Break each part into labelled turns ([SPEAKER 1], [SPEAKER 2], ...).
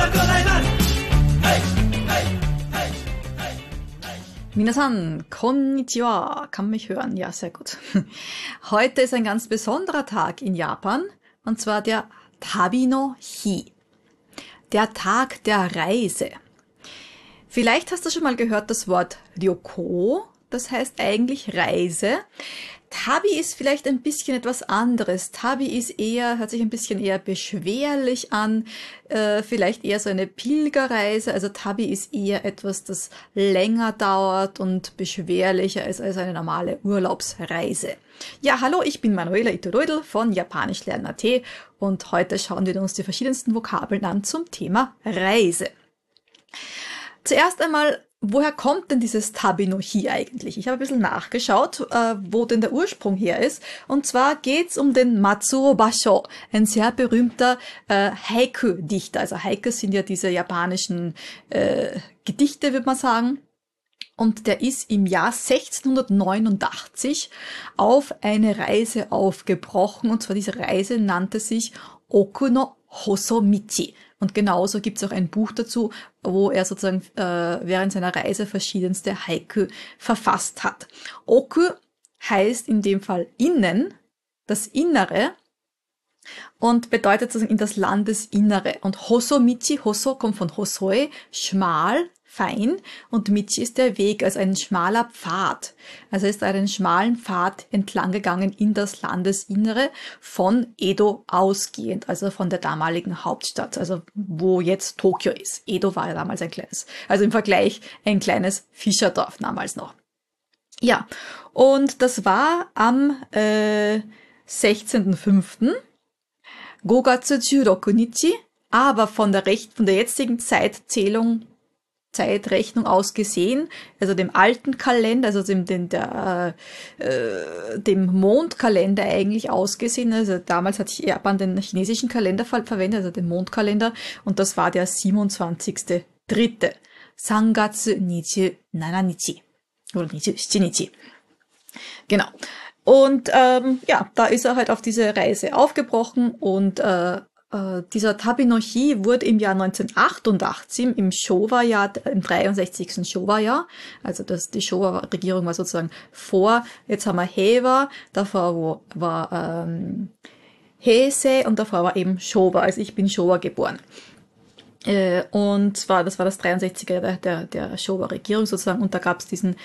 [SPEAKER 1] Minasan, konnichiwa, kann mich hören, ja, sehr gut. Heute ist ein ganz besonderer Tag in Japan, und zwar der Tabi no Hi, der Tag der Reise. Vielleicht hast du schon mal gehört das Wort Ryoko, das heißt eigentlich Reise. Tabi ist vielleicht ein bisschen etwas anderes. Tabi ist eher, hört sich ein bisschen eher beschwerlich an, vielleicht eher so eine Pilgerreise. Also Tabi ist eher etwas, das länger dauert und beschwerlicher ist als eine normale Urlaubsreise. Ja, hallo, ich bin Manuela Itorodl von Japanischlernen.at und heute schauen wir uns die verschiedensten Vokabeln an zum Thema Reise. Zuerst einmal, woher kommt denn dieses Tabi no Hi eigentlich? Ich habe ein bisschen nachgeschaut, wo denn der Ursprung her ist. Und zwar geht's um den Matsuo Basho, ein sehr berühmter Haiku-Dichter. Also Haiku sind ja diese japanischen Gedichte, würde man sagen. Und der ist im Jahr 1689 auf eine Reise aufgebrochen. Und zwar diese Reise nannte sich Oku no Hosomichi. Und genauso gibt es auch ein Buch dazu, wo er sozusagen während seiner Reise verschiedenste Haiku verfasst hat. Oku heißt in dem Fall innen, das Innere, und bedeutet sozusagen in das Landesinnere. Und Hosomichi, Hoso kommt von Hosoe, schmal, fein, und Michi ist der Weg, also ein schmaler Pfad. Also ist einen schmalen Pfad entlang gegangen in das Landesinnere von Edo ausgehend, also von der damaligen Hauptstadt, also wo jetzt Tokio ist. Edo war ja damals ein kleines, also im Vergleich ein kleines Fischerdorf damals noch. Ja, und das war am 16.05. Gogatsu 16 Nichi, aber von der jetzigen Zeitrechnung aus gesehen, also dem alten Kalender, also dem Mondkalender eigentlich ausgesehen. Also damals hat Japan den chinesischen Kalender verwendet, also den Mondkalender, und das war der 27.3. Sangatsu 27 Nichi. Oder 27 Nichi. Genau. Und ja, da ist er halt auf diese Reise aufgebrochen, und dieser Tabi no Hi wurde im Jahr 1988, im Showa-Jahr, im 63. Showa-Jahr, also die Showa-Regierung war sozusagen vor, jetzt haben wir Heiwa, davor war Heisei und davor war eben Showa, also ich bin Showa geboren. Und zwar, das war das 63er der Showa-Regierung sozusagen, und da gab es diesen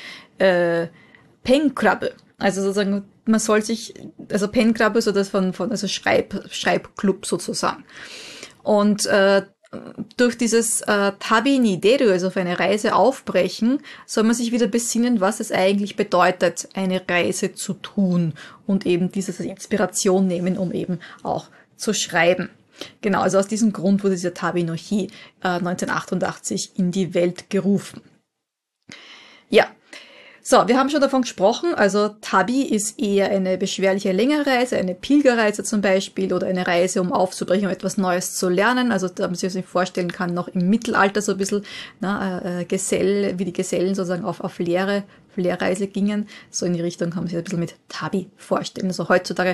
[SPEAKER 1] Penkrabbe. Also sozusagen, man soll sich, also Penkrabbe, so das also Schreibclub sozusagen. Und durch dieses Tabi ni deru, also auf eine Reise aufbrechen, soll man sich wieder besinnen, was es eigentlich bedeutet, eine Reise zu tun, und eben diese Inspiration nehmen, um eben auch zu schreiben. Genau, also aus diesem Grund wurde dieser Tabi no Hi 1988 in die Welt gerufen. Ja. So, wir haben schon davon gesprochen, also Tabi ist eher eine beschwerliche längere Reise, eine Pilgerreise zum Beispiel, oder eine Reise, um aufzubrechen, um etwas Neues zu lernen. Also da man sich vorstellen kann, noch im Mittelalter so ein bisschen, wie die Gesellen sozusagen auf Lehrreise gingen. So in die Richtung kann man sich ein bisschen mit Tabi vorstellen. Also heutzutage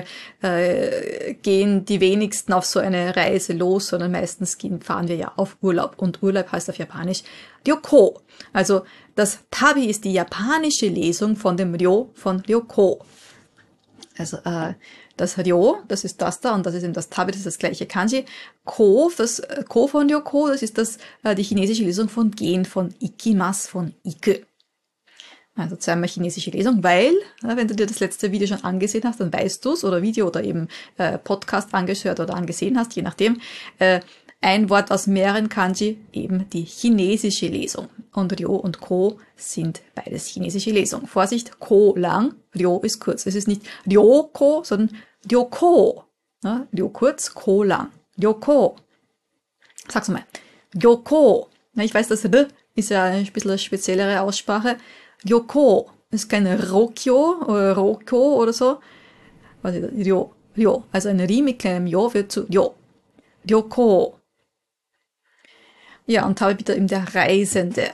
[SPEAKER 1] gehen die wenigsten auf so eine Reise los, sondern meistens fahren wir ja auf Urlaub. Und Urlaub heißt auf Japanisch Ryoko. Also das Tabi ist die japanische Lesung von dem Ryo von Ryoko. Also das Ryo, das ist das da, und das ist eben das Tabi, das ist das gleiche Kanji. Das Ko von Ryoko, das ist die chinesische Lesung von gehen, von Ikimasu, von Iku. Also zweimal chinesische Lesung, weil, wenn du dir das letzte Video schon angesehen hast, dann weißt du es, oder Video oder eben Podcast angehört oder angesehen hast, je nachdem, ein Wort aus mehreren Kanji, eben die chinesische Lesung. Und Ryo und Ko sind beides chinesische Lesung. Vorsicht, Ko lang, Ryo ist kurz. Es ist nicht Ryoko, sondern Ryoko. Ja, Ryo kurz, Ko lang. Ryoko. Sag's mal. Ryoko. Ja, ich weiß, das R ist ja ein bisschen eine speziellere Aussprache. Ryoko ist kein Rokyo oder Roko oder so. Also Ryo. Also ein Ri mit kleinem Jo wird zu Ryo. Ryoko. Ja, und habe bitte eben der Reisende.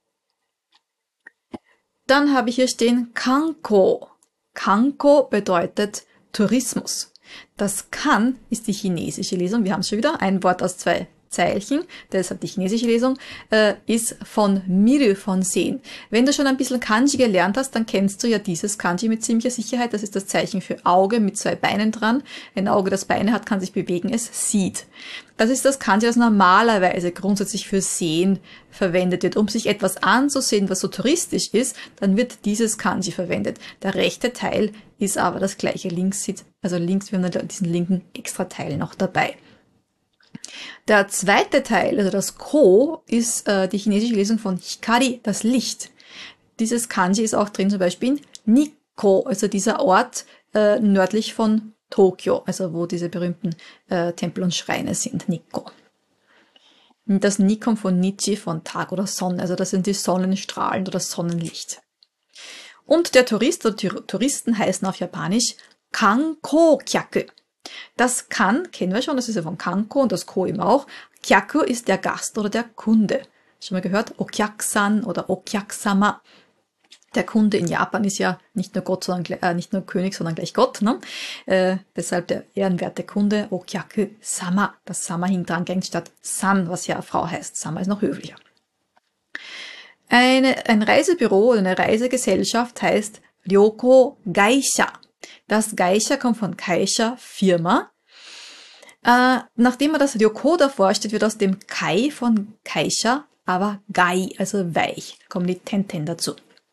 [SPEAKER 1] Dann habe ich hier stehen Kanko. Kanko bedeutet Tourismus. Das Kan ist die chinesische Lesung. Wir haben es schon wieder. Ein Wort aus zwei Zeichen, deshalb die chinesische Lesung, ist von Miru, von sehen. Wenn du schon ein bisschen Kanji gelernt hast, dann kennst du ja dieses Kanji mit ziemlicher Sicherheit. Das ist das Zeichen für Auge mit 2 Beinen dran. Ein Auge, das Beine hat, kann sich bewegen, es sieht. Das ist das Kanji, das normalerweise grundsätzlich für sehen verwendet wird. Um sich etwas anzusehen, was so touristisch ist, dann wird dieses Kanji verwendet. Der rechte Teil ist aber das gleiche. Links sieht, also links, wir haben diesen linken extra Teil noch dabei. Der zweite Teil, also das Ko, ist die chinesische Lesung von Hikari, das Licht. Dieses Kanji ist auch drin, zum Beispiel in Nikko, also dieser Ort nördlich von Tokio, also wo diese berühmten Tempel und Schreine sind, Nikko. Das Ni kommt von Nichi, von Tag oder Sonne, also das sind die Sonnenstrahlen oder Sonnenlicht. Und der Tourist oder die Touristen heißen auf Japanisch Kanko-kyaku. Das Kan kennen wir schon, das ist ja von Kanko und das Ko eben auch. Kyaku ist der Gast oder der Kunde. Schon mal gehört? Okyaku-san oder Okyaku-sama. Der Kunde in Japan ist ja nicht nur Gott, sondern nicht nur König, sondern gleich Gott. Ne? Deshalb der ehrenwerte Kunde Okyaku-sama. Das Sama hinten dran gehängt statt San, was ja Frau heißt. Sama ist noch höflicher. Ein Reisebüro oder eine Reisegesellschaft heißt Ryoko Gaisha. Das Gaisha kommt von Kaisha, Firma. Nachdem man das Ryoko davor steht, wird aus dem Kai von Kaisha aber Gai, also weich. Da kommen die Tenten dazu.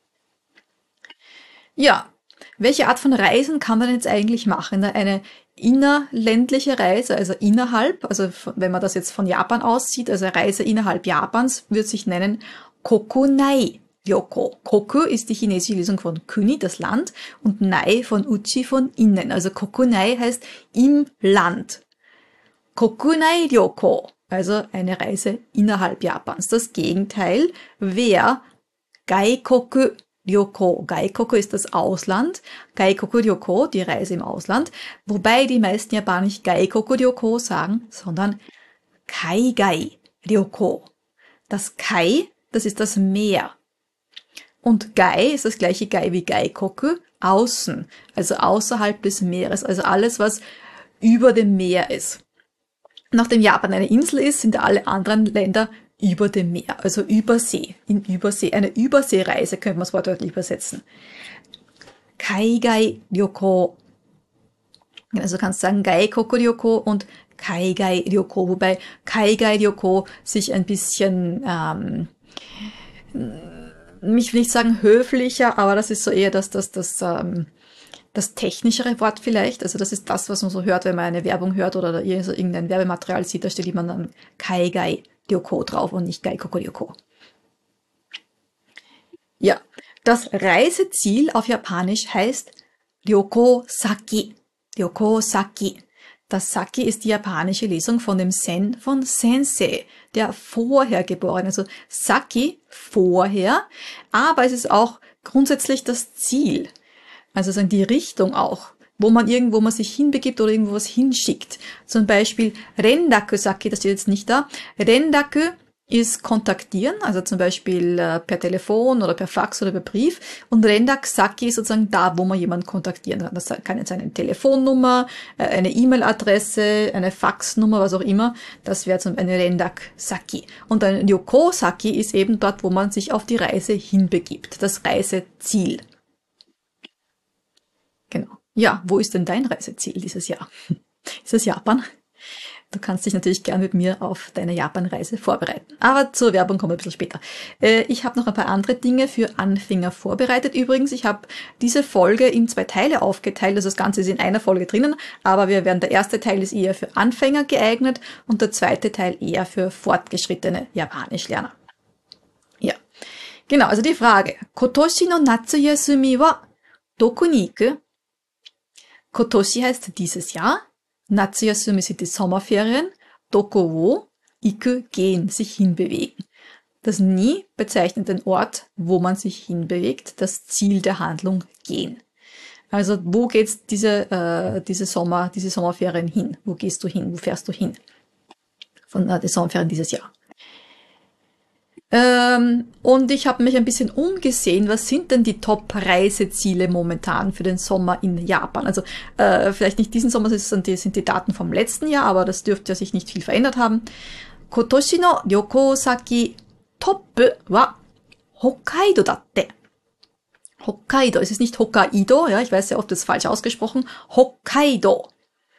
[SPEAKER 1] Ja, welche Art von Reisen kann man jetzt eigentlich machen? Eine innerländliche Reise, also innerhalb, also wenn man das jetzt von Japan aus sieht, also Reise innerhalb Japans, wird sich nennen Kokunai Ryoko. Koku ist die chinesische Lesung von Kuni, das Land, und Nai von Uchi, von innen. Also Kokunai heißt im Land. Kokunai Ryoko, also eine Reise innerhalb Japans. Das Gegenteil wäre Gaikoku Ryoko. Gaikoku ist das Ausland. Gaikoku Ryoko, die Reise im Ausland. Wobei die meisten Japaner nicht Gaikoku Ryoko sagen, sondern Kaigai Ryoko. Das Kai, das ist das Meer. Und Gai ist das gleiche Gai wie Gaikoku, außen, also außerhalb des Meeres, also alles, was über dem Meer ist. Nachdem Japan eine Insel ist, sind alle anderen Länder über dem Meer, also Übersee, in Übersee. Eine Überseereise könnte man es wortwörtlich übersetzen. Kaigai Ryoko. Also kannst du sagen Gaikoku Ryoko und Kaigai Ryoko, wobei Kaigai Ryoko sich ein bisschen, ich will nicht sagen höflicher, aber das ist so eher das technischere Wort vielleicht. Also das ist das, was man so hört, wenn man eine Werbung hört oder irgendein Werbematerial sieht, da steht immer dann Kaigai Ryoko drauf und nicht Gaikoku Ryoko. Ja, das Reiseziel auf Japanisch heißt Ryoko-saki. Ryoko-saki. Das Saki ist die japanische Lesung von dem Sen von Sensei, der vorher geboren. Also Saki, vorher, aber es ist auch grundsätzlich das Ziel. Also sagen die Richtung auch, wo man sich hinbegibt oder irgendwo was hinschickt. Zum Beispiel Rendaku Saki, das steht jetzt nicht da. Rendaku ist kontaktieren, also zum Beispiel per Telefon oder per Fax oder per Brief. Und Rendaku Saki ist sozusagen da, wo man jemanden kontaktieren kann. Das kann jetzt eine Telefonnummer, eine E-Mail-Adresse, eine Faxnummer, was auch immer. Das wäre eine Rendaku Saki. Und ein Ryoko Saki ist eben dort, wo man sich auf die Reise hinbegibt. Das Reiseziel. Genau. Ja, wo ist denn dein Reiseziel dieses Jahr? Ist es Japan? Du kannst dich natürlich gern mit mir auf deine Japan-Reise vorbereiten. Aber zur Werbung kommen wir ein bisschen später. Ich habe noch ein paar andere Dinge für Anfänger vorbereitet. Übrigens, ich habe diese Folge in 2 Teile aufgeteilt. Also das Ganze ist in einer Folge drinnen, aber der erste Teil ist eher für Anfänger geeignet und der zweite Teil eher für fortgeschrittene Japanischlerner. Ja, genau, also die Frage. Kotoshi no Natsuyasumi wa doku ni iku? Kotoshi heißt dieses Jahr. Natsuyasumi sind die Sommerferien. Doko wo? Iku gehen, sich hinbewegen. Das Ni bezeichnet den Ort, wo man sich hinbewegt, das Ziel der Handlung gehen. Also wo geht's diese Sommerferien hin? Wo gehst du hin? Wo fährst du hin? Von den Sommerferien dieses Jahr. Und ich habe mich ein bisschen umgesehen, was sind denn die Top-Reiseziele momentan für den Sommer in Japan? Also vielleicht nicht diesen Sommer, das sind die Daten vom letzten Jahr, aber das dürfte ja sich nicht viel verändert haben. 今年の旅行先トップは北海道だって。Hokkaido, es ist nicht Hokkaido, ja, ich weiß sehr oft, das ist falsch ausgesprochen. Hokkaido.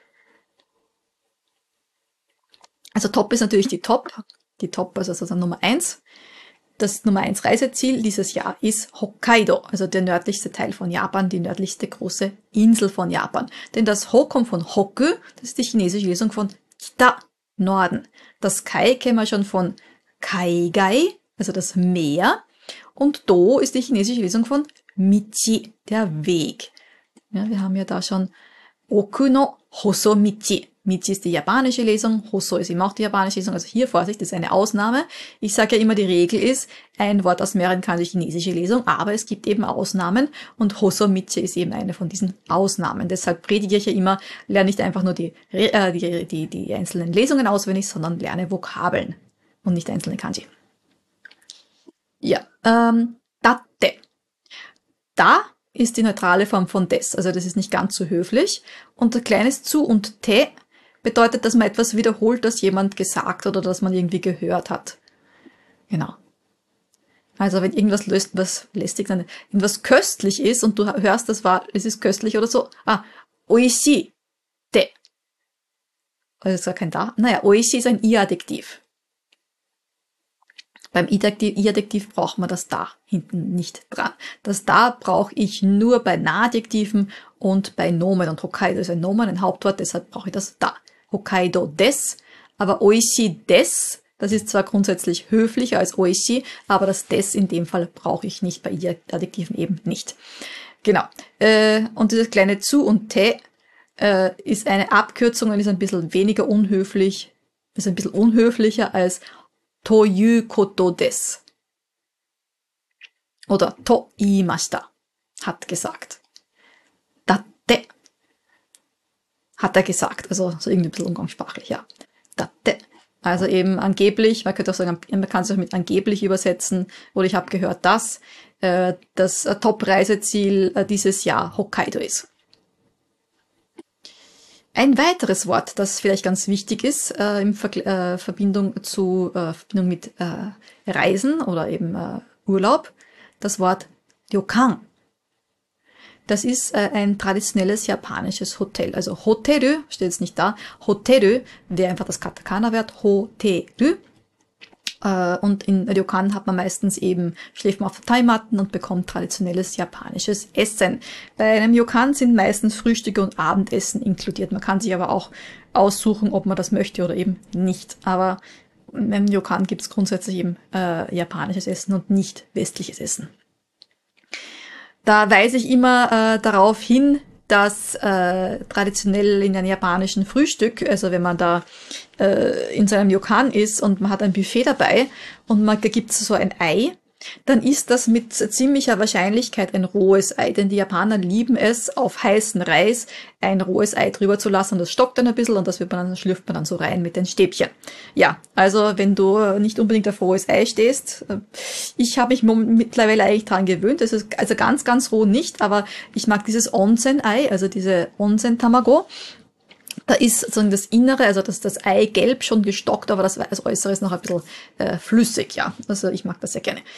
[SPEAKER 1] Also Top ist natürlich die Top, also sozusagen Nummer 1. Das Nummer 1 Reiseziel dieses Jahr ist Hokkaido, also der nördlichste Teil von Japan, die nördlichste große Insel von Japan. Denn das Ho kommt von Hoku, das ist die chinesische Lesung von Kita, Norden. Das Kai kennen wir schon von Kaigai, also das Meer. Und Do ist die chinesische Lesung von Michi, der Weg. Ja, wir haben ja da schon Oku no Hoso Michi. Michi ist die japanische Lesung, Hoso ist eben auch die japanische Lesung. Also hier, Vorsicht, das ist eine Ausnahme. Ich sage ja immer, die Regel ist, ein Wort aus mehreren kann die chinesische Lesung, aber es gibt eben Ausnahmen und Hoso Michi ist eben eine von diesen Ausnahmen. Deshalb predige ich ja immer, lerne nicht einfach nur die einzelnen Lesungen auswendig, sondern lerne Vokabeln und nicht einzelne Kanji. Ja, datte. Da ist die neutrale Form von des, also das ist nicht ganz so höflich. Und ein kleines zu und te bedeutet, dass man etwas wiederholt, das jemand gesagt hat oder das man irgendwie gehört hat. Genau. Also wenn irgendwas was lästig, irgendwas köstlich ist und du hörst, es ist köstlich oder so. Oishii te. Also das ist gar kein da. Naja, oishii ist ein I-Adjektiv. Beim I-Adjektiv braucht man das da hinten nicht dran. Das da brauche ich nur bei Nahadjektiven und bei Nomen. Und Hokkaido ist ein Nomen, ein Hauptwort, deshalb brauche ich das da. Hokkaido des, aber Oishi des, das ist zwar grundsätzlich höflicher als Oishi, aber das des in dem Fall brauche ich nicht, bei I-Adjektiven eben nicht. Genau. Und dieses kleine zu und te ist eine Abkürzung und ist ein bisschen weniger unhöflich, ist ein bisschen unhöflicher als to yu koto desu. Oder to iimashita, hat gesagt. Datte, hat er gesagt. Also so irgendwie ein bisschen umgangssprachlich, ja. Datte. Also eben angeblich, man könnte auch sagen, man kann es auch mit angeblich übersetzen. Oder ich habe gehört, dass das Top-Reiseziel dieses Jahr Hokkaido ist. Ein weiteres Wort, das vielleicht ganz wichtig ist in Verbindung mit Reisen oder eben Urlaub, das Wort Ryokan. Das ist ein traditionelles japanisches Hotel. Also Hoteru steht jetzt nicht da. Hoteru wäre einfach das Katakana-Wort Hoteru. Und in Ryokan hat man meistens eben, schläft man auf Thai-Matten und bekommt traditionelles japanisches Essen. Bei einem Ryokan sind meistens Frühstücke und Abendessen inkludiert. Man kann sich aber auch aussuchen, ob man das möchte oder eben nicht. Aber im Ryokan gibt es grundsätzlich eben japanisches Essen und nicht westliches Essen. Da weise ich immer darauf hin, dass traditionell in einem japanischen Frühstück, also wenn man da in so einem Ryokan ist und man hat ein Buffet dabei und da gibt es so ein Ei, dann ist das mit ziemlicher Wahrscheinlichkeit ein rohes Ei, denn die Japaner lieben es, auf heißen Reis ein rohes Ei drüber zu lassen. Das stockt dann ein bisschen und das schlürft man dann so rein mit den Stäbchen. Ja, also wenn du nicht unbedingt auf rohes Ei stehst, ich habe mich mittlerweile eigentlich dran gewöhnt, das ist also ganz, ganz roh nicht, aber ich mag dieses Onsen-Ei, also diese Onsen-Tamago. Da ist sozusagen das Innere, also das Eigelb schon gestockt, aber das Äußere ist noch ein bisschen flüssig, ja. Also ich mag das sehr gerne.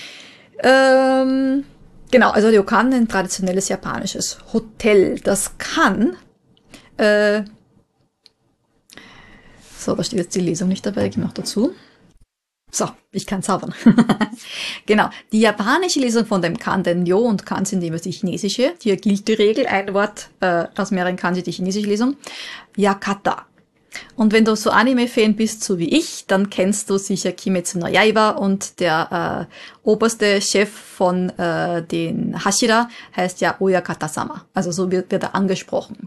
[SPEAKER 1] Genau, also Ryokan, ein traditionelles japanisches Hotel. Das kann, so, da steht jetzt die Lesung nicht dabei, ich mache noch dazu. So, ich kann zaubern. Genau, die japanische Lesung von dem Kandenryo und Kan sind immer die chinesische. Hier gilt die Regel, ein Wort aus mehreren Kanji, die chinesische Lesung. Yakata. Und wenn du so Anime-Fan bist, so wie ich, dann kennst du sicher Kimetsu no Yaiba und der oberste Chef von den Hashira heißt ja Oyakata-sama. Also so wird er angesprochen.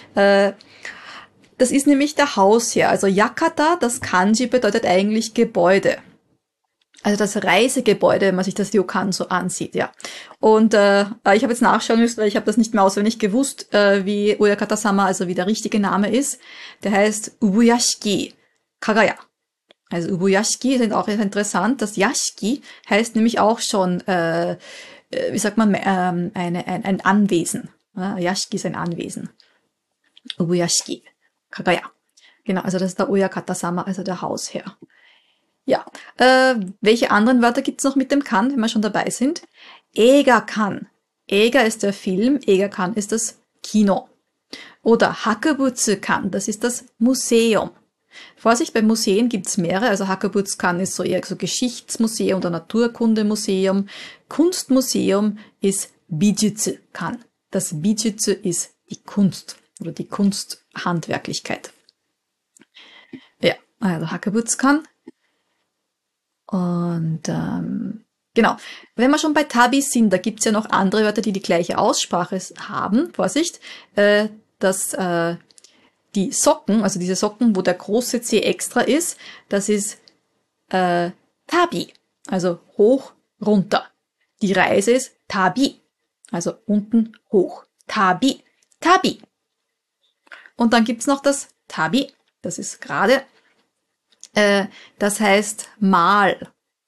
[SPEAKER 1] Das ist nämlich der Hausherr. Also Yakata, das Kanji bedeutet eigentlich Gebäude. Also das Reisegebäude, wenn man sich das Ryokan so ansieht, ja. Und ich habe jetzt nachschauen müssen, weil ich habe das nicht mehr auswendig gewusst, wie Oyakata-sama, also wie der richtige Name ist. Der heißt Ubuyashiki Kagaya. Also Ubuyashiki sind auch interessant. Das Yashiki heißt nämlich auch schon, wie sagt man, ein Anwesen. Ja, Yashiki ist ein Anwesen. Ubuyashiki Kagaya. Genau, also das ist der Oyakata-sama, also der Hausherr. Ja, welche anderen Wörter gibt's noch mit dem Kan, wenn wir schon dabei sind? Eiga-kan. Eiga ist der Film, Eiga-kan ist das Kino. Oder Hakebutsu-kan, das ist das Museum. Vorsicht, bei Museen gibt's mehrere, also Hakebutsu-kan ist so eher so Geschichtsmuseum oder Naturkundemuseum. Kunstmuseum ist Bijutsu-kan. Das Bijutsu ist die Kunst oder die Kunsthandwerklichkeit. Ja, also Hakebutsu-kan. Und genau, wenn wir schon bei Tabi sind, da gibt's ja noch andere Wörter, die die gleiche Aussprache haben. Vorsicht, dass die Socken, also diese Socken, wo der große C extra ist, das ist Tabi, also hoch, runter. Die Reise ist Tabi, also unten, hoch. Tabi, Tabi. Und dann gibt's noch das Tabi, das ist gerade, das heißt mal.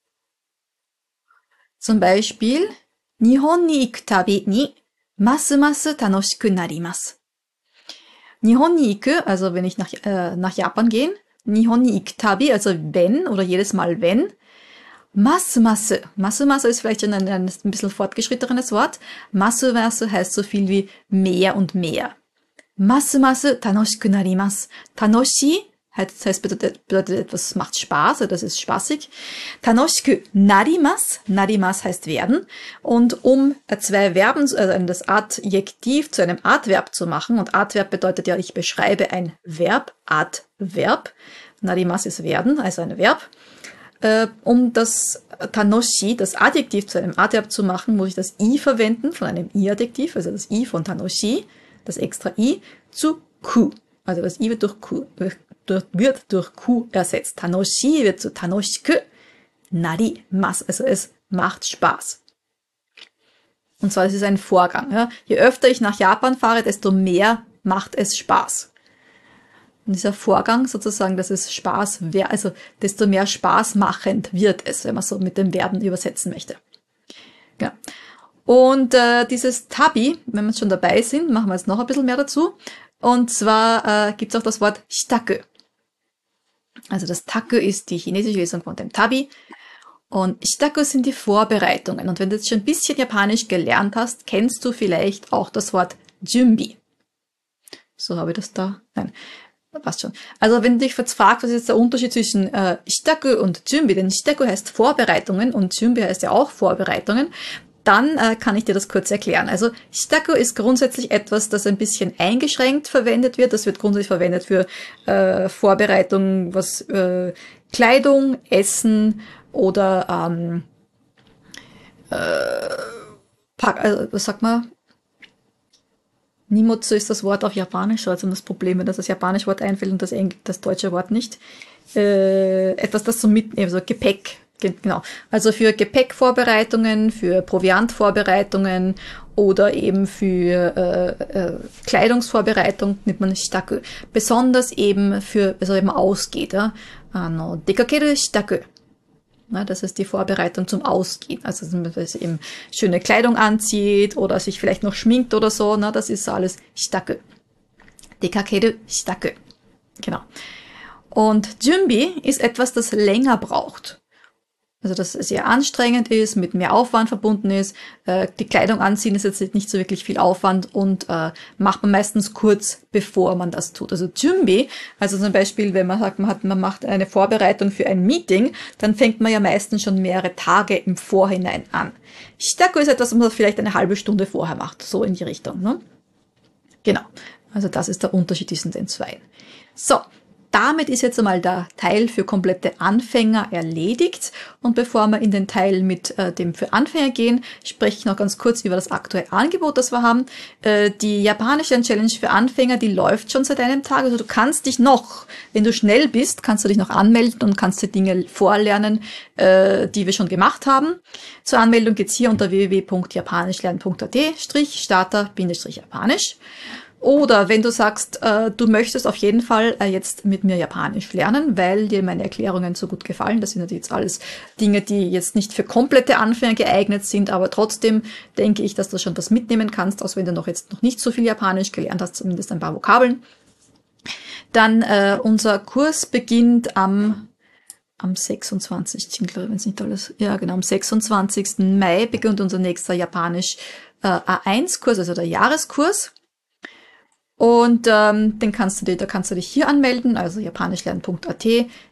[SPEAKER 1] Zum Beispiel, Nihon ni iku tabi ni masu masu tanoshiku narimasu. Nihon ni iku, also wenn ich nach Japan gehe, Nihon ni iku tabi, also wenn oder jedes Mal wenn. Masu masu. Masu masu ist vielleicht schon ein bisschen fortgeschrittenes Wort. Masu masu heißt so viel wie mehr und mehr. Masu masu tanoshiku narimasu. Tanoshi heißt bedeutet etwas macht Spaß, oder das ist spaßig. Tanoshiku narimasu. Narimasu heißt werden. Und um zwei Verben, also das Adjektiv zu einem Adverb zu machen, und Adverb bedeutet ja, ich beschreibe ein Verb, Adverb. Narimasu ist werden, also ein Verb. Um das Tanoshi, das Adjektiv zu einem Adverb zu machen, muss ich das I verwenden, von einem I-Adjektiv, also das I von Tanoshi, das extra I, zu Ku. Also das I wird durch Ku ersetzt. Tanoshi wird zu Tanoshiku narimasu, also es macht Spaß. Und zwar, es ist ein Vorgang. Ja. Je öfter ich nach Japan fahre, desto mehr macht es Spaß. Und dieser Vorgang sozusagen, dass es Spaß wäre, also desto mehr spaßmachend wird es, wenn man so mit den Verben übersetzen möchte. Ja. Und dieses Tabi, wenn wir schon dabei sind, machen wir jetzt noch ein bisschen mehr dazu. Und zwar gibt es auch das Wort Shitaku. Also das Taku ist die chinesische Lesung von dem Tabi. Und Shitaku sind die Vorbereitungen. Und wenn du jetzt schon ein bisschen Japanisch gelernt hast, kennst du vielleicht auch das Wort Junbi. So habe ich das da. Nein. Passt schon. Also wenn du dich jetzt fragst, was ist jetzt der Unterschied zwischen Shitaku und Junbi, denn Shitaku heißt Vorbereitungen und Junbi heißt ja auch Vorbereitungen, dann kann ich dir das kurz erklären. Also Shitaku ist grundsätzlich etwas, das ein bisschen eingeschränkt verwendet wird. Das wird grundsätzlich verwendet für Vorbereitung, was Kleidung, Essen oder was sagt man? Nimotsu ist das Wort auf Japanisch, also das Problem, wenn das japanische Wort einfällt und das deutsche Wort nicht. Etwas, das zum Mitnehmen, also Gepäck, genau. Also für Gepäckvorbereitungen, für Proviantvorbereitungen oder eben für Kleidungsvorbereitung nimmt man Shitaku. Besonders eben für, also eben ausgeht, ja. Dekakeru Shitaku. Ja, das ist die Vorbereitung zum Ausgehen. Also, dass man eben schöne Kleidung anzieht oder sich vielleicht noch schminkt oder so. Na, das ist alles Shitaku. Dekakeru Shitaku. Genau. Und Junbi ist etwas, das länger braucht. Also, das sehr anstrengend ist, mit mehr Aufwand verbunden ist. Die Kleidung anziehen ist jetzt nicht so wirklich viel Aufwand und macht man meistens kurz, bevor man das tut. Also Junbi, also zum Beispiel, wenn man sagt, man macht eine Vorbereitung für ein Meeting, dann fängt man ja meistens schon mehrere Tage im Vorhinein an. Shitaku ist etwas, was man vielleicht eine halbe Stunde vorher macht, so in die Richtung. Ne? Genau, also das ist der Unterschied zwischen den zwei. So. Damit ist jetzt einmal der Teil für komplette Anfänger erledigt. Und bevor wir in den Teil mit dem für Anfänger gehen, spreche ich noch ganz kurz über das aktuelle Angebot, das wir haben. Die japanische Challenge für Anfänger, die läuft schon seit einem Tag. Also du kannst dich noch, wenn du schnell bist, kannst du dich noch anmelden und kannst die Dinge vorlernen, die wir schon gemacht haben. Zur Anmeldung geht's hier unter www.japanischlernen.at/starter-japanisch. Oder wenn du sagst, du möchtest auf jeden Fall jetzt mit mir Japanisch lernen, weil dir meine Erklärungen so gut gefallen. Das sind natürlich jetzt alles Dinge, die jetzt nicht für komplette Anfänger geeignet sind, aber trotzdem denke ich, dass du schon was mitnehmen kannst, auch wenn du jetzt noch nicht so viel Japanisch gelernt hast, zumindest ein paar Vokabeln. Dann unser Kurs beginnt am 26. glaube ich, wenn es nicht alles, ja genau, am 26. Mai beginnt unser nächster Japanisch A1-Kurs, also der Jahreskurs. Und da kannst du dich hier anmelden, also japanischlernen.at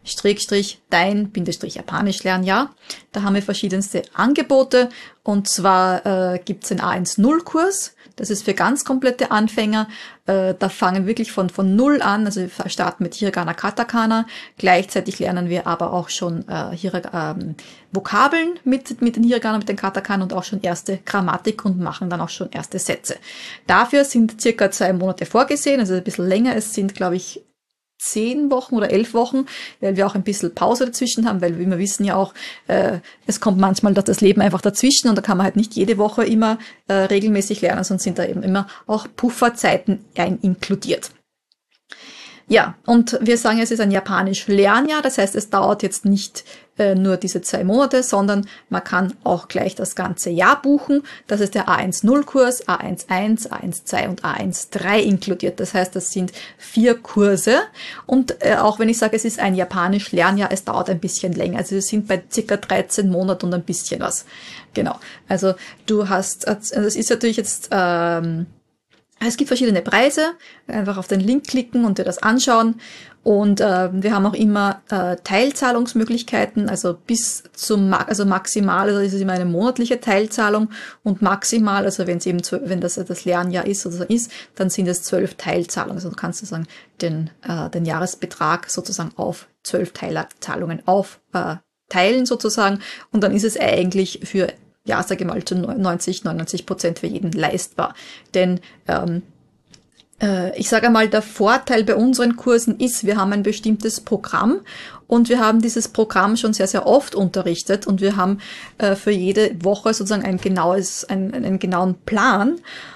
[SPEAKER 1] /dein-japanischlernjahr. Da haben wir verschiedenste Angebote. Und zwar gibt's den A1-0-Kurs. Das ist für ganz komplette Anfänger. Da fangen wirklich von null an. Also wir starten mit Hiragana, Katakana. Gleichzeitig lernen wir aber auch schon Vokabeln mit den Hiragana, mit den Katakana und auch schon erste Grammatik und machen dann auch schon erste Sätze. Dafür sind circa 2 Monate vorgesehen, also ein bisschen länger. Es sind, glaube ich, 10 Wochen oder 11 Wochen, weil wir auch ein bisschen Pause dazwischen haben, weil wir wissen ja auch, es kommt manchmal das Leben einfach dazwischen und da kann man halt nicht jede Woche immer regelmäßig lernen, sonst sind da eben immer auch Pufferzeiten inkludiert. Ja, und wir sagen, es ist ein Japanisch-Lernjahr, das heißt, es dauert jetzt nicht nur diese 2 Monate, sondern man kann auch gleich das ganze Jahr buchen. Das ist der A1-0-Kurs, A1-1, A1-2 und A1-3 inkludiert. Das heißt, das sind 4 Kurse. Und auch wenn ich sage, es ist ein Japanisch-Lernjahr, es dauert ein bisschen länger. Also wir sind bei circa 13 Monaten und ein bisschen was. Genau. Also du hast, das ist natürlich jetzt, es gibt verschiedene Preise, einfach auf den Link klicken und dir das anschauen. Und wir haben auch immer Teilzahlungsmöglichkeiten, also bis zum maximal, also ist es immer eine monatliche Teilzahlung und maximal, also wenn es eben wenn das Lernjahr ist oder so ist, dann sind es 12 Teilzahlungen. Also du kannst sozusagen den Jahresbetrag sozusagen auf 12 Teilzahlungen aufteilen sozusagen und dann ist es eigentlich für sage ich mal, zu 99% für jeden leistbar. Denn ich sage mal, der Vorteil bei unseren Kursen ist, wir haben ein bestimmtes Programm und wir haben dieses Programm schon sehr, sehr oft unterrichtet und wir haben für jede Woche sozusagen einen genauen Plan.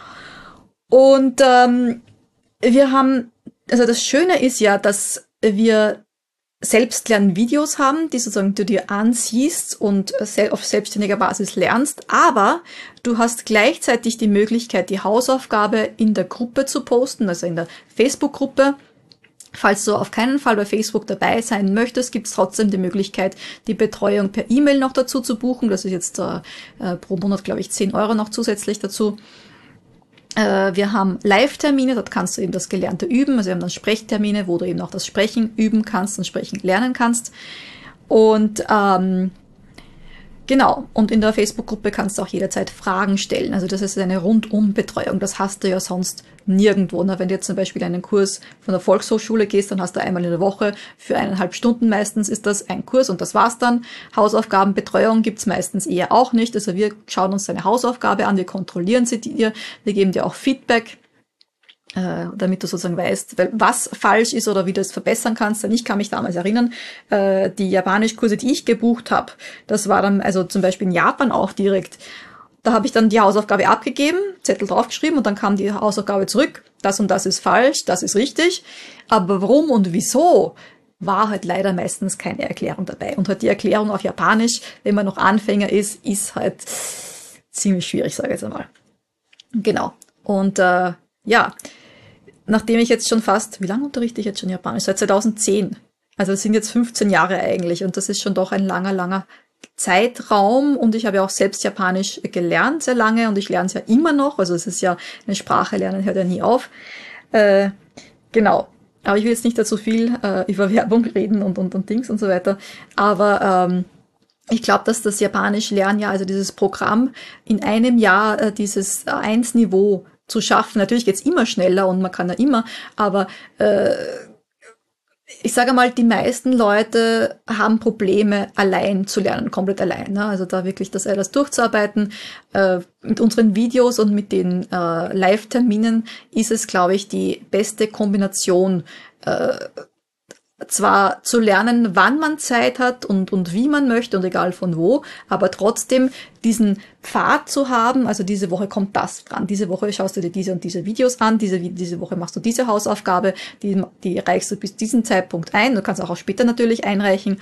[SPEAKER 1] Und wir haben, also das Schöne ist ja, dass wir Selbstlernvideos haben, die sozusagen du dir ansiehst und auf selbstständiger Basis lernst, aber du hast gleichzeitig die Möglichkeit, die Hausaufgabe in der Gruppe zu posten, also in der Facebook-Gruppe. Falls du auf keinen Fall bei Facebook dabei sein möchtest, gibt es trotzdem die Möglichkeit, die Betreuung per E-Mail noch dazu zu buchen. Das ist jetzt pro Monat, glaube ich, 10 Euro noch zusätzlich dazu. Wir haben Live-Termine, dort kannst du eben das Gelernte üben. Also wir haben dann Sprechtermine, wo du eben auch das Sprechen üben kannst und Sprechen lernen kannst. Und genau, und in der Facebook-Gruppe kannst du auch jederzeit Fragen stellen. Also das ist eine Rundum-Betreuung. Das hast du ja sonst nirgendwo. Na, wenn du jetzt zum Beispiel einen Kurs von der Volkshochschule gehst, dann hast du einmal in der Woche für 1,5 Stunden meistens ist das ein Kurs und das war's dann. Hausaufgabenbetreuung gibt's meistens eher auch nicht. Also wir schauen uns deine Hausaufgabe an, wir kontrollieren sie dir, wir geben dir auch Feedback, damit du sozusagen weißt, was falsch ist oder wie du es verbessern kannst. Denn ich kann mich damals erinnern, die Japanischkurse, die ich gebucht habe, das war dann also zum Beispiel in Japan auch direkt. Da habe ich dann die Hausaufgabe abgegeben, Zettel draufgeschrieben und dann kam die Hausaufgabe zurück. Das und das ist falsch, das ist richtig. Aber warum und wieso war halt leider meistens keine Erklärung dabei. Und halt die Erklärung auf Japanisch, wenn man noch Anfänger ist halt ziemlich schwierig, sage ich jetzt einmal. Genau. Und nachdem ich jetzt schon wie lange unterrichte ich jetzt schon Japanisch? Seit 2010. Also es sind jetzt 15 Jahre eigentlich und das ist schon doch ein langer Zeitraum und ich habe ja auch selbst Japanisch gelernt sehr lange und ich lerne es ja immer noch. Also es ist ja eine Sprache, lernen hört ja nie auf. Genau. Aber ich will jetzt nicht dazu viel über Werbung reden und Dings und so weiter. Aber ich glaube, dass das Japanisch-Lernjahr, also dieses Programm, in einem Jahr dieses A1-Niveau zu schaffen. Natürlich geht's immer schneller und man kann ja immer, aber ich sage mal, die meisten Leute haben Probleme, allein zu lernen, komplett allein. Ne? Also da wirklich das alles durchzuarbeiten. Mit unseren Videos und mit den Live-Terminen ist es, glaube ich, die beste Kombination, zwar zu lernen, wann man Zeit hat und wie man möchte und egal von wo, aber trotzdem diesen Pfad zu haben, also diese Woche kommt das dran, diese Woche schaust du dir diese und diese Videos an, diese Woche machst du diese Hausaufgabe, die reichst du bis diesen Zeitpunkt ein, du kannst auch später natürlich einreichen,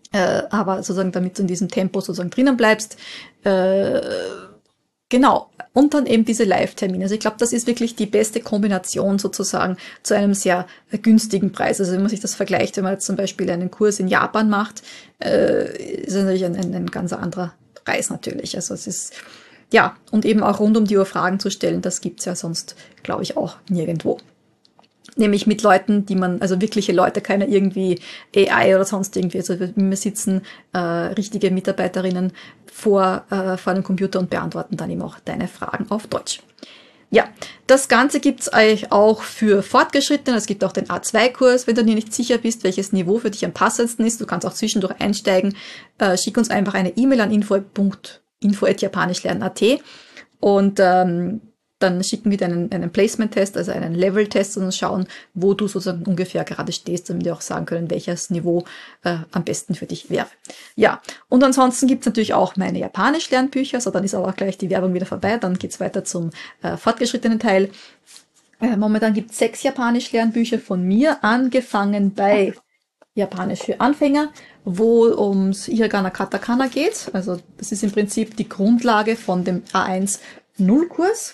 [SPEAKER 1] aber sozusagen damit du in diesem Tempo sozusagen drinnen bleibst, genau, und dann eben diese Live-Termine. Also ich glaube, das ist wirklich die beste Kombination sozusagen zu einem sehr günstigen Preis. Also wenn man sich das vergleicht, wenn man jetzt zum Beispiel einen Kurs in Japan macht, ist natürlich ein ganz anderer Preis natürlich. Also es ist, ja, und eben auch rund um die Uhr Fragen zu stellen, das gibt's ja sonst, glaube ich, auch nirgendwo. Nämlich mit Leuten, die man, also wirkliche Leute, keine irgendwie AI oder sonst irgendwie. Also wir sitzen richtige Mitarbeiterinnen vor einem Computer und beantworten dann eben auch deine Fragen auf Deutsch. Ja, das Ganze gibt's eigentlich auch für Fortgeschrittene. Es gibt auch den A2-Kurs, wenn du dir nicht sicher bist, welches Niveau für dich am passendsten ist. Du kannst auch zwischendurch einsteigen. Schick uns einfach eine E-Mail an info@japanischlernen.at und dann schicken wir dir einen Placement-Test, also einen Level-Test und schauen, wo du sozusagen ungefähr gerade stehst, damit wir auch sagen können, welches Niveau am besten für dich wäre. Ja, und ansonsten gibt's natürlich auch meine Japanisch-Lernbücher, so dann ist aber auch gleich die Werbung wieder vorbei, dann geht's weiter zum fortgeschrittenen Teil. Momentan gibt's 6 Japanisch-Lernbücher von mir, angefangen bei Japanisch für Anfänger, wo ums Hiragana Katakana geht. Also das ist im Prinzip die Grundlage von dem A1 Nullkurs.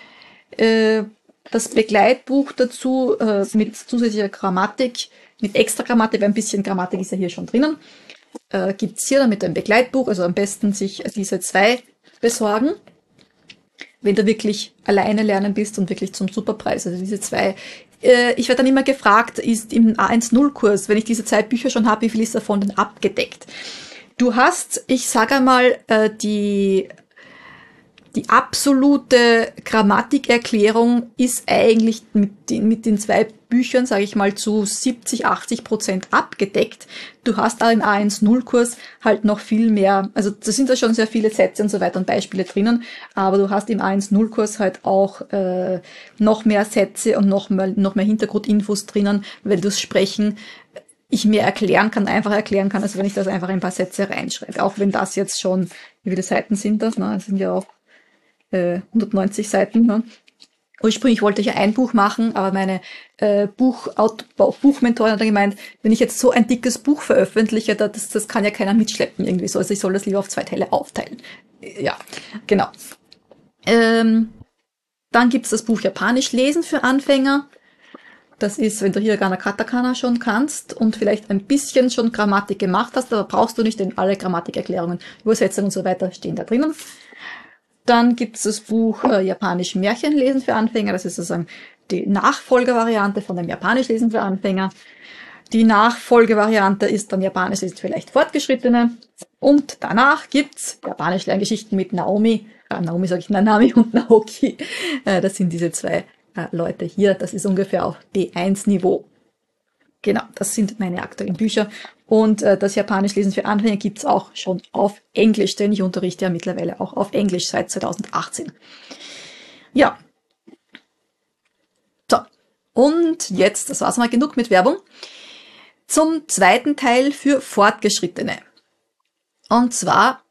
[SPEAKER 1] Das Begleitbuch dazu mit zusätzlicher Grammatik, mit extra Grammatik, weil ein bisschen Grammatik ist ja hier schon drinnen, gibt's hier dann mit einem Begleitbuch, also am besten sich diese 2 besorgen, wenn du wirklich alleine lernen bist und wirklich zum Superpreis, also diese 2. Ich werde dann immer gefragt, ist im A1-0-Kurs, wenn ich diese 2 Bücher schon habe, wie viel ist davon denn abgedeckt? Du hast, ich sage einmal, die absolute Grammatikerklärung ist eigentlich mit den 2 Büchern, sage ich mal, zu 70-80% abgedeckt. Du hast aber im A1-0-Kurs halt noch viel mehr, also da sind da schon sehr viele Sätze und so weiter und Beispiele drinnen, aber du hast im A1-0-Kurs halt auch noch mehr Sätze und noch mehr Hintergrundinfos drinnen, weil das Sprechen ich mir einfach erklären kann, als wenn ich das einfach ein paar Sätze reinschreibe. Auch wenn das jetzt schon, wie viele Seiten sind das? Das sind ja auch 190 Seiten. Ne? Ursprünglich wollte ich ja ein Buch machen, aber meine Buchmentorin hat dann gemeint, wenn ich jetzt so ein dickes Buch veröffentliche, das kann ja keiner mitschleppen irgendwie so. Also ich soll das lieber auf 2 Teile aufteilen. Ja, genau. Dann gibt's das Buch Japanisch lesen für Anfänger. Das ist, wenn du Hiragana Katakana schon kannst und vielleicht ein bisschen schon Grammatik gemacht hast, aber brauchst du nicht, denn alle Grammatikerklärungen, Übersetzungen und so weiter stehen da drinnen. Dann gibt's das Buch Japanisch Märchenlesen für Anfänger. Das ist sozusagen die Nachfolgevariante von dem Japanisch lesen für Anfänger. Die Nachfolgevariante ist dann Japanisch lesen vielleicht Fortgeschrittene. Und danach gibt's Japanisch Lerngeschichten mit Nanami und Naoki. Das sind diese 2 Leute hier. Das ist ungefähr auf B1-Niveau. Genau, das sind meine aktuellen Bücher. Und das Japanisch lesen für Anfänger gibt's auch schon auf Englisch, denn ich unterrichte ja mittlerweile auch auf Englisch seit 2018. Ja. So. Und jetzt, das war's mal genug mit Werbung, zum zweiten Teil für Fortgeschrittene. Und zwar,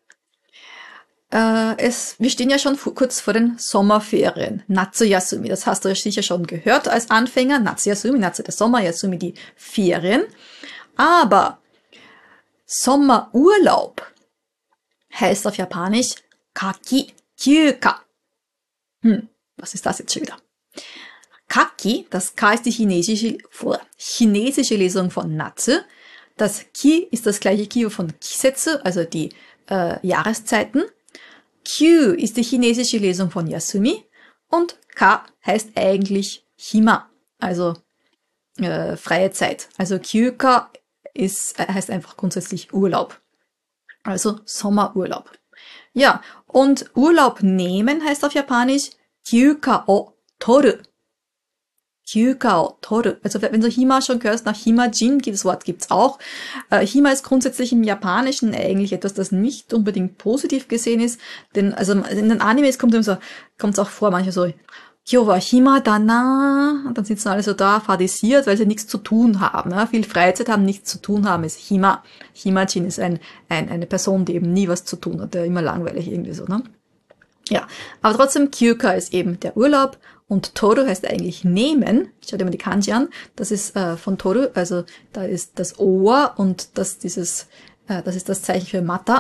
[SPEAKER 1] wir stehen ja schon kurz vor den Sommerferien. Natsu Yasumi, das hast du ja sicher schon gehört als Anfänger. Natsu Yasumi, Natsu der Sommer, Yasumi die Ferien. Aber Sommerurlaub heißt auf Japanisch Kaki Kyuka. Was ist das jetzt schon wieder? Kaki, das K ist die chinesische Lesung von Natsu. Das Ki ist das gleiche Ki von Kisetsu, also die Jahreszeiten. Kyu ist die chinesische Lesung von Yasumi. Und Ka heißt eigentlich Hima, also freie Zeit. Also Kyuka heißt einfach grundsätzlich Urlaub. Also Sommerurlaub. Ja, und Urlaub nehmen heißt auf Japanisch Kyuka o toru. Kyuka o toru. Also wenn du Hima schon hörst, nach Himajin, das Wort gibt's auch. Hima ist grundsätzlich im Japanischen eigentlich etwas, das nicht unbedingt positiv gesehen ist. Denn also in den Animes kommt's auch vor, manche so Kyo wa hima da na, und dann sitzen alle so da, fadisiert, weil sie nichts zu tun haben. Ja? Viel Freizeit haben, nichts zu tun haben, ist Hima. Himajin ist eine Person, die eben nie was zu tun hat, der immer langweilig irgendwie so, ne? Ja, aber trotzdem, Kyuka ist eben der Urlaub und Toru heißt eigentlich nehmen. Schau dir mal die Kanji an. Das ist von Toru, also da ist das Oa und das ist das Zeichen für Mata.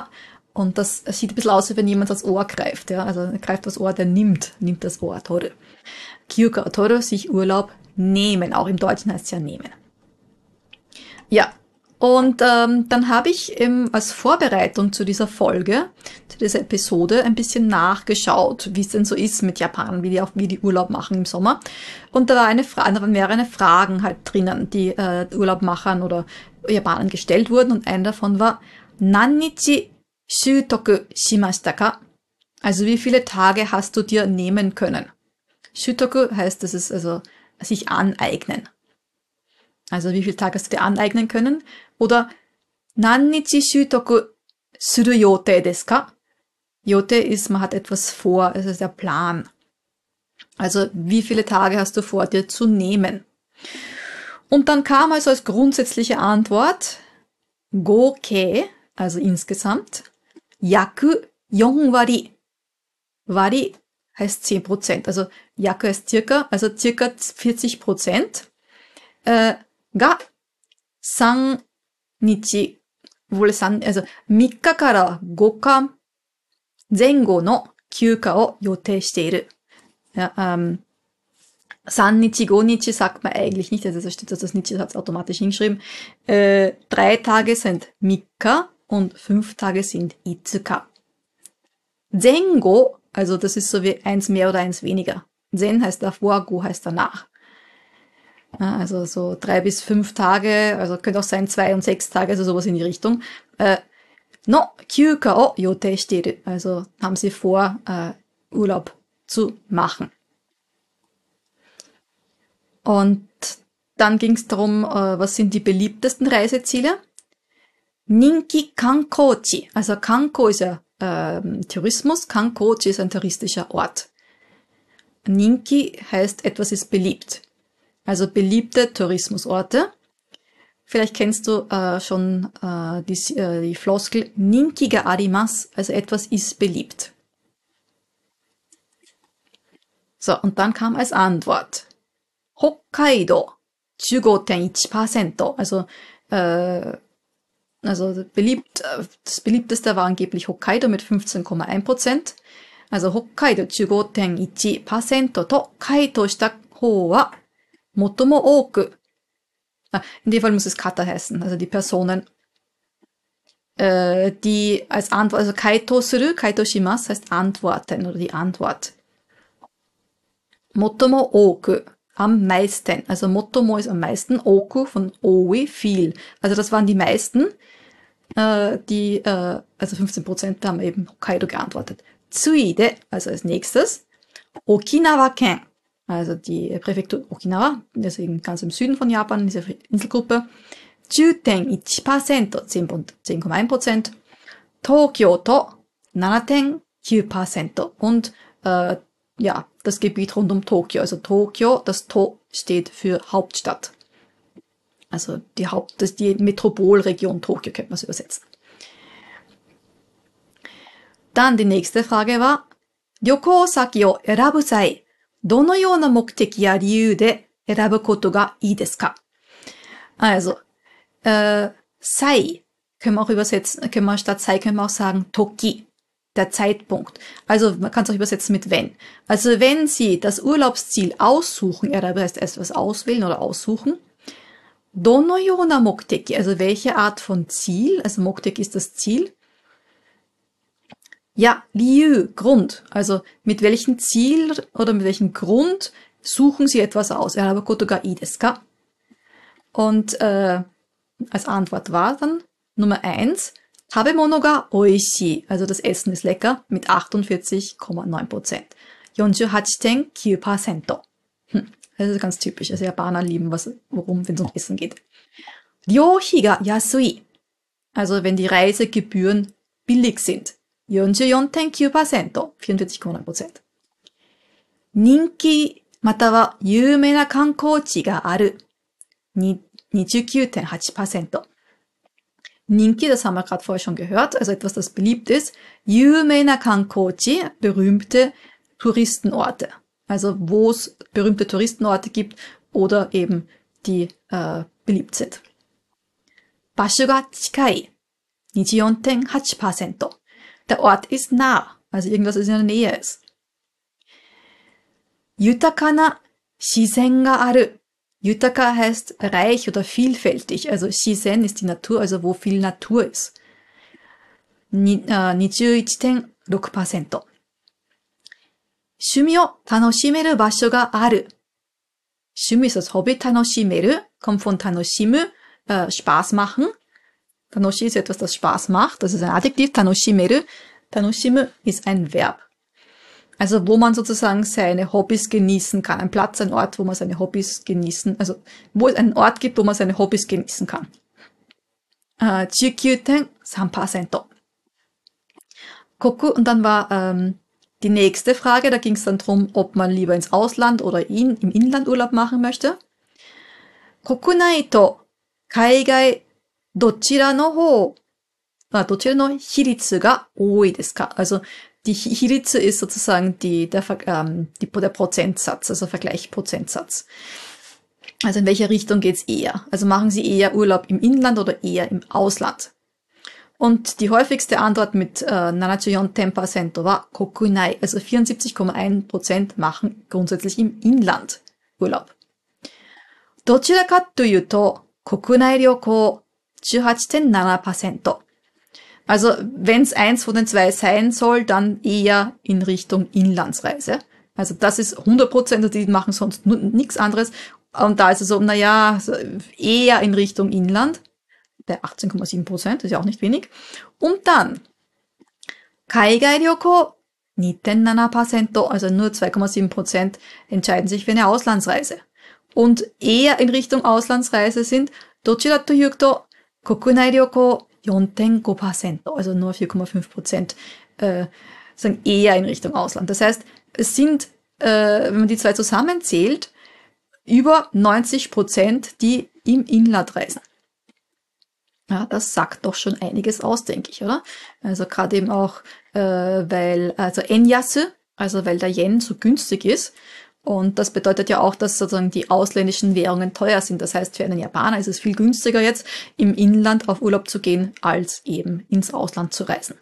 [SPEAKER 1] Und das sieht ein bisschen aus, wie wenn jemand das Ohr greift. Ja? Also er greift das Ohr, der nimmt das Ohr. Toru. Kyuka toru, sich Urlaub nehmen. Auch im Deutschen heißt es ja nehmen. Ja, und dann habe ich als Vorbereitung zu dieser Folge, zu dieser Episode, ein bisschen nachgeschaut, wie es denn so ist mit Japanern, wie die Urlaub machen im Sommer. Und da waren mehrere Fragen halt drinnen, die Urlaubmachern oder Japanern gestellt wurden. Und eine davon war, Nannichi shutoku shimashita ka? Also wie viele Tage hast du dir nehmen können? Shutoku heißt, das ist also sich aneignen. Also wie viele Tage hast du dir aneignen können? Oder Nannichi shutoku suru yote desu ka? Yote ist, man hat etwas vor, es ist der Plan. Also wie viele Tage hast du vor, dir zu nehmen? Und dann kam also als grundsätzliche Antwort Gokei, also insgesamt, Yaku 4 wari. Wari heißt 10%, also Yaku heißt circa, also circa 40%. Ga 3日、also 3日から5日前後の休暇を予定している。Ja, 3 日、5日sagt man eigentlich nicht, also da steht das Nichi, das hat es automatisch hingeschrieben. 3 Tage sind 3日und 5 Tage sind 5日. Zengo, also das ist so wie 1 mehr oder 1 weniger. Zen heißt davor, Go heißt danach. Ja, also so 3 bis 5 Tage, also könnte auch sein 2 und 6 Tage, also sowas in die Richtung. No kyuka o yotei shiteiru, also haben sie vor, Urlaub zu machen. Und dann ging es darum, was sind die beliebtesten Reiseziele? Ninki Kankouchi, also Kankou ist ja Tourismus, Kankouchi ist ein touristischer Ort. Ninki heißt, etwas ist beliebt. Also beliebte Tourismusorte. Vielleicht kennst du schon die Floskel Ninki ga arimasu, also etwas ist beliebt. So, und dann kam als Antwort Hokkaido 15.1%. Also beliebt, das beliebteste war angeblich Hokkaido mit 15,1%. Also Hokkaido 15.1% と回答した方は最も多く. In dem Fall muss es Kata heißen, also die Personen, die als Antwort, also Kaito suru, Kaito shimasu heißt antworten oder die Antwort. Motomo oku, am meisten. Also Motomo ist am meisten, oku von oi, viel. Also das waren die meisten, also 15% haben eben Hokkaido geantwortet. Tsuide, also als nächstes, Okinawa-ken, also die Präfektur Okinawa, deswegen ganz im Süden von Japan, diese Inselgruppe. 10.1%, 10,1%. Tokio to 7.9%. Und ja, das Gebiet rund um Tokio. Also Tokio, das To steht für Hauptstadt. Also das ist die Metropolregion Tokio, könnte man es übersetzen. Dann die nächste Frage war, 旅行先を選ぶ際、どのような目的や理由で選ぶことがいいですか? Also, sei können wir auch übersetzen, statt sei können wir auch sagen Toki, der Zeitpunkt. Also man kann es auch übersetzen mit wenn. Also wenn Sie das Urlaubsziel aussuchen, Erabe heißt etwas auswählen oder aussuchen, dono yona mokteki, also welche Art von Ziel, also mokteki ist das Ziel. Ja, liu, Grund, also mit welchem Ziel oder mit welchem Grund suchen Sie etwas aus. Erabe koto ga ii desu ka? Und als Antwort war dann Nummer 1, Tabemono ga oishii, also das Essen ist lecker, mit 48,9%. 48.9%. Das ist ganz typisch. Also Japaner lieben worum, wenn es um Essen geht. Ryohi ga yasui, also wenn die Reisegebühren billig sind. 44.9%. 44,9%. Ninki または有名な観光地がある。29.8%. Ninki, das haben wir gerade vorher schon gehört, also etwas, das beliebt ist. Yumeina Kankochi, berühmte Touristenorte. Also wo es berühmte Touristenorte gibt oder eben die beliebt sind. Basho ga chikai, 24.8%. Der Ort ist nah, also irgendwas, das in der Nähe ist. Yutaka na shizen ga aru. Yutaka heißt reich oder vielfältig. Also shizen ist die Natur, also wo viel Natur ist. 21.6%。趣味を楽しめる場所がある。趣味ist das Hobby, 楽しめる kommt von 楽しむ, Spaß machen. 楽しい ist etwas, das Spaß macht. Das ist ein Adjektiv, 楽しめる. 楽しむ ist ein Verb. Also wo man sozusagen seine Hobbys genießen kann. Ein Platz, ein Ort, wo man seine Hobbys genießen, also wo es einen Ort gibt, wo man seine Hobbys genießen kann. 19.3%. Und dann war die nächste Frage, da ging es dann drum, ob man lieber ins Ausland oder im Inland Urlaub machen möchte. 国内と海外どちらの比率が多いですか? Also die Hiritsu ist sozusagen der Prozentsatz, also Vergleichsprozentsatz. Also in welche Richtung geht's eher? Also machen Sie eher Urlaub im Inland oder eher im Ausland? Und die häufigste Antwort mit 74% war Kokunai, also 74,1% machen grundsätzlich im Inland Urlaub. どちらかというと、国内旅行 18.7%. Also wenn es eins von den zwei sein soll, dann eher in Richtung Inlandsreise. Also das ist 100%, die machen sonst nichts anderes. Und da ist es so, naja, eher in Richtung Inland. Bei 18,7%, ist ja auch nicht wenig. Und dann Kaigai-Ryoko 2.7%, also nur 2,7% entscheiden sich für eine Auslandsreise. Und eher in Richtung Auslandsreise sind Dochira to yuto Kokunai-Ryoko 4.5%, also nur 4,5% sagen eher in Richtung Ausland. Das heißt, es sind, wenn man die zwei zusammenzählt, über 90%, die im Inland reisen. Ja, das sagt doch schon einiges aus, denke ich, oder? Also gerade eben auch, weil Enyasu, also weil der Yen so günstig ist. Und das bedeutet ja auch, dass sozusagen die ausländischen Währungen teuer sind. Das heißt, für einen Japaner ist es viel günstiger jetzt, im Inland auf Urlaub zu gehen, als eben ins Ausland zu reisen.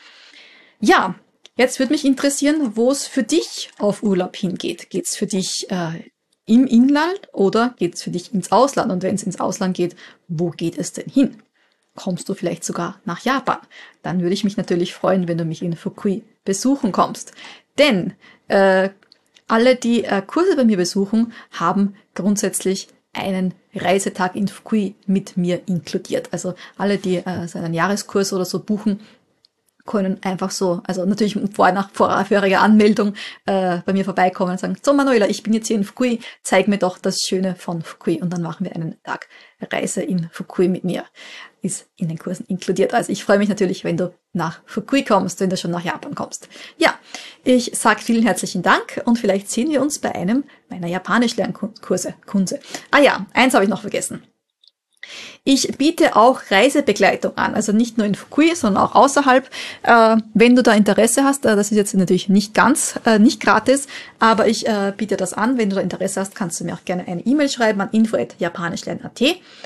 [SPEAKER 1] Ja, jetzt würde mich interessieren, wo es für dich auf Urlaub hingeht. Geht es für dich im Inland oder geht es für dich ins Ausland? Und wenn es ins Ausland geht, wo geht es denn hin? Kommst du vielleicht sogar nach Japan? Dann würde ich mich natürlich freuen, wenn du mich in Fukui besuchen kommst. Denn alle, die Kurse bei mir besuchen, haben grundsätzlich einen Reisetag in Fukui mit mir inkludiert. Also alle, die so einen Jahreskurs oder so buchen, können einfach so, also natürlich nach vorheriger Anmeldung bei mir vorbeikommen und sagen, so Manuela, ich bin jetzt hier in Fukui, zeig mir doch das Schöne von Fukui und dann machen wir einen Tag Reise in Fukui mit mir. Ist in den Kursen inkludiert. Also ich freue mich natürlich, wenn du nach Fukui kommst, wenn du schon nach Japan kommst. Ja, ich sage vielen herzlichen Dank und vielleicht sehen wir uns bei einem meiner Japanisch-Lernkurse. Ah ja, eins habe ich noch vergessen. Ich biete auch Reisebegleitung an, also nicht nur in Fukui, sondern auch außerhalb. Wenn du da Interesse hast, das ist jetzt natürlich nicht nicht gratis, aber ich biete das an. Wenn du da Interesse hast, kannst du mir auch gerne eine E-Mail schreiben an info@japanischlernen.at.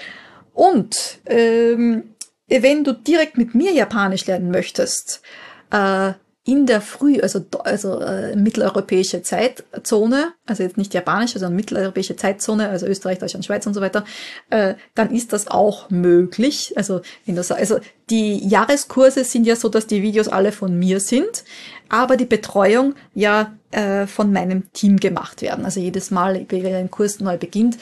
[SPEAKER 1] Und wenn du direkt mit mir Japanisch lernen möchtest, in der Früh, also mitteleuropäische Zeitzone, also jetzt nicht Japanisch, sondern mitteleuropäische Zeitzone, also Österreich, Deutschland, Schweiz und so weiter, dann ist das auch möglich. Also die Jahreskurse sind ja so, dass die Videos alle von mir sind, aber die Betreuung ja von meinem Team gemacht werden. Also jedes Mal, wenn ein Kurs neu beginnt,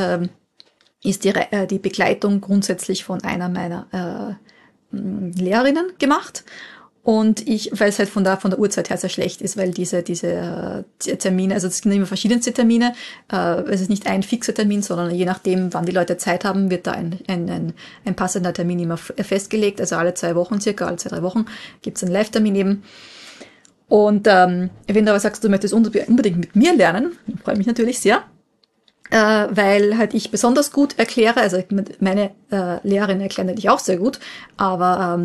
[SPEAKER 1] ist die Begleitung grundsätzlich von einer meiner Lehrerinnen gemacht. Und weil es halt von der Uhrzeit her sehr schlecht ist, weil diese Termine, also es sind immer verschiedenste Termine, es ist nicht ein fixer Termin, sondern je nachdem, wann die Leute Zeit haben, wird da ein passender Termin immer festgelegt. Also alle 2 Wochen circa, alle 2-3 Wochen gibt es einen Live-Termin eben. Und wenn du aber sagst, du möchtest unbedingt mit mir lernen, freue mich natürlich sehr. Weil halt ich besonders gut erkläre, also meine Lehrerinnen erklären natürlich auch sehr gut, aber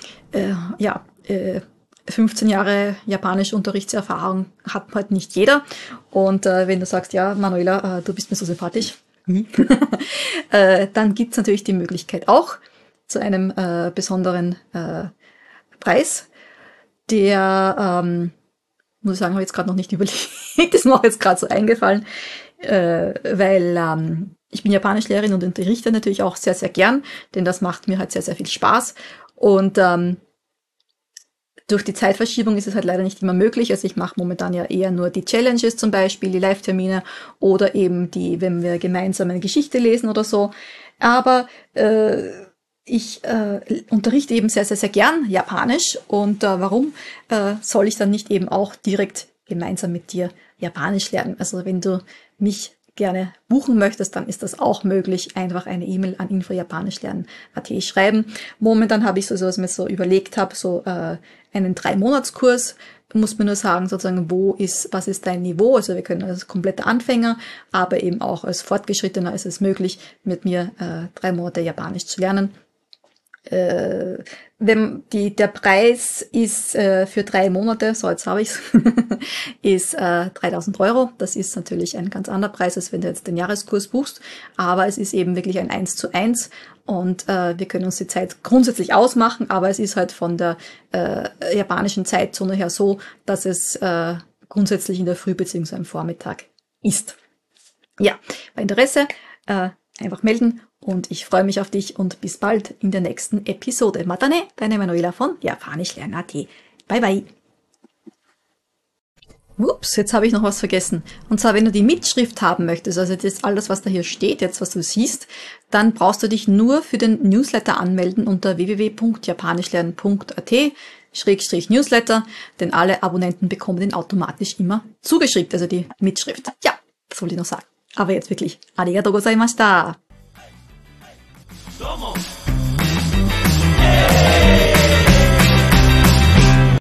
[SPEAKER 1] 15 Jahre Japanisch-Unterrichtserfahrung hat halt nicht jeder. Und wenn du sagst, ja, Manuela, du bist mir so sympathisch, dann gibt's natürlich die Möglichkeit auch zu einem besonderen Preis. muss ich sagen, habe ich jetzt gerade noch nicht überlegt, ist mir auch jetzt gerade so eingefallen, weil ich bin Japanischlehrerin und unterrichte natürlich auch sehr, sehr gern, denn das macht mir halt sehr, sehr viel Spaß. Und durch die Zeitverschiebung ist es halt leider nicht immer möglich. Also ich mache momentan ja eher nur die Challenges zum Beispiel, die Live-Termine oder eben wenn wir gemeinsam eine Geschichte lesen oder so. Aber ich unterrichte eben sehr, sehr, sehr gern Japanisch. Und warum soll ich dann nicht eben auch direkt gemeinsam mit dir Japanisch lernen? Also wenn du mich gerne buchen möchtest, dann ist das auch möglich. Einfach eine E-Mail an info-japanischlernen.at schreiben. Momentan habe ich so, was ich mir so überlegt habe, so einen 3-Monats-Kurs. Muss mir nur sagen, sozusagen, was ist dein Niveau? Also wir können als kompletter Anfänger, aber eben auch als Fortgeschrittener ist es möglich, mit mir 3 Monate Japanisch zu lernen. Der Preis ist für 3 Monate, so jetzt habe ich's, ist 3.000 Euro. Das ist natürlich ein ganz anderer Preis, als wenn du jetzt den Jahreskurs buchst, aber es ist eben wirklich ein 1:1 und wir können uns die Zeit grundsätzlich ausmachen, aber es ist halt von der japanischen Zeitzone her so, dass es grundsätzlich in der Früh bzw. am Vormittag ist. Ja, bei Interesse einfach melden. Und ich freue mich auf dich und bis bald in der nächsten Episode. Matane, deine Manuela von Japanischlernen.at. Bye bye. Ups, jetzt habe ich noch was vergessen. Und zwar, wenn du die Mitschrift haben möchtest, also das ist alles, was da hier steht, jetzt was du siehst, dann brauchst du dich nur für den Newsletter anmelden unter www.japanischlernen.at/Newsletter, denn alle Abonnenten bekommen den automatisch immer zugeschrieben, also die Mitschrift. Ja, das wollte ich noch sagen. Aber jetzt wirklich, arigatou gozaimashita. どうも